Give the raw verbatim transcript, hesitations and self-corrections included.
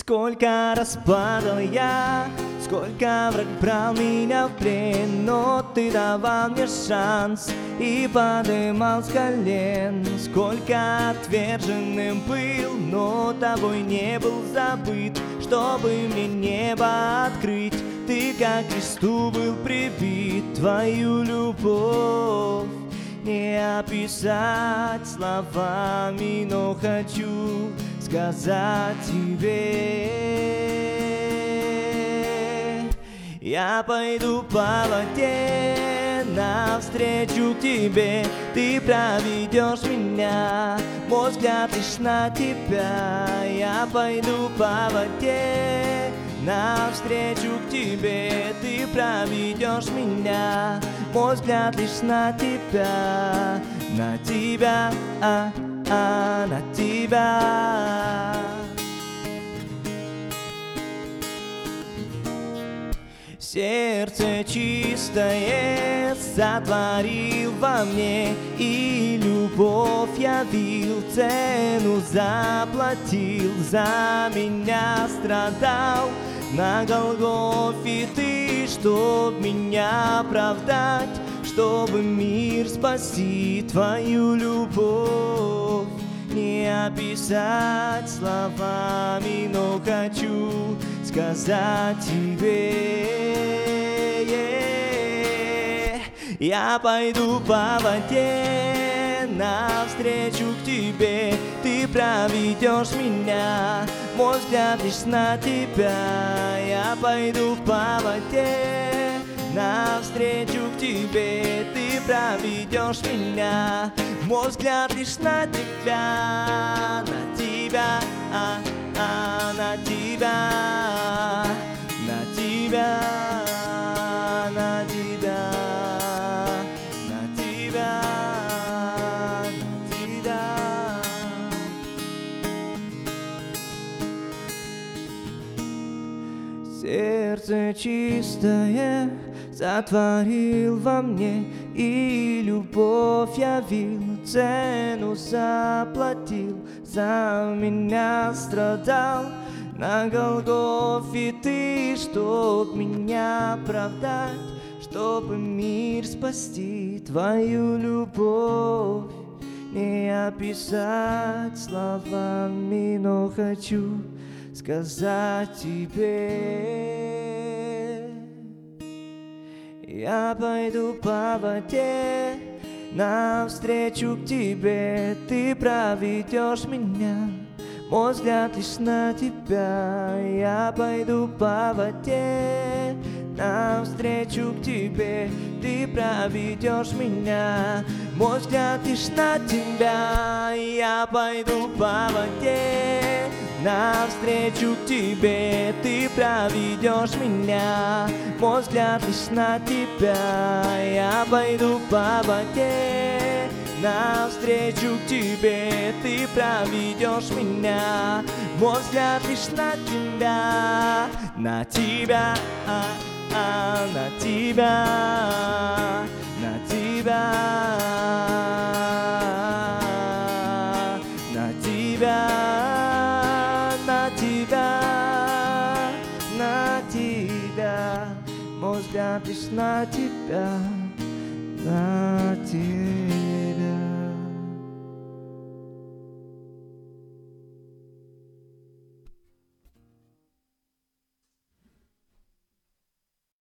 Сколько раз падал я, сколько враг брал меня в плен, но ты давал мне шанс и подымал с колен. Сколько отверженным был, но тобой не был забыт, чтобы мне небо открыть. Ты как к кресту был прибит, твою любовь не описать словами, но хочу сказать тебе. Я пойду по воде навстречу к тебе, ты проведешь меня, мой взгляд лишь на тебя. Я пойду по воде навстречу к тебе, ты проведешь меня, мой взгляд лишь на тебя, на тебя, а, а, на тебя. Сердце чистое сотворил во мне, и любовь явил, цену заплатил, за меня страдал на Голгофе ты, чтоб меня оправдать, чтобы мир спасти. Твою любовь не описать словами, но хочу сказать тебе. Я пойду по воде навстречу к тебе, ты проведешь меня, мой взгляд лишь на тебя. Я пойду по воде навстречу к тебе, ты проведешь меня, мой взгляд лишь на тебя, на тебя, а, а, на тебя, на тебя, на тебя, на тебя, на тебя. Сердце чистое сотворил во мне, и любовь явил, цену заплатил, за меня страдал на Голгофе ты, чтоб меня оправдать, чтобы мир спасти. Твою любовь не описать словами, но хочу сказать тебе. Я пойду по воде навстречу к тебе, ты проведешь меня, мой взгляд лишь на тебя. Я пойду по воде навстречу к тебе, ты проведешь меня, мой взгляд лишь на тебя. Я пойду по воде навстречу к тебе, ты проведешь меня, мой взгляд лишь на тебя. Я пойду по воде навстречу к тебе, ты проведешь меня, мой взгляд лишь на тебя, на тебя, а, а, на тебя, на тебя, на тебя, на тебя, на тебя, мой взгляд лишь на тебя, на тебя.